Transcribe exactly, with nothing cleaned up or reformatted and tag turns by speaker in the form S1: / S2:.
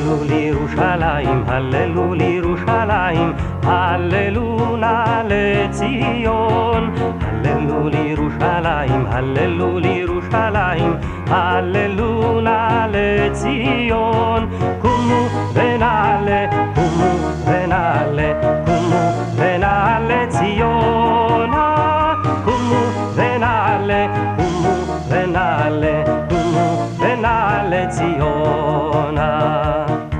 S1: הללו לירושלים, הללו לירושלים, הללו נא לציון. הללו לירושלים, הללו לירושלים, הללו נא לציון. קומו ונעלה, קומו ונעלה,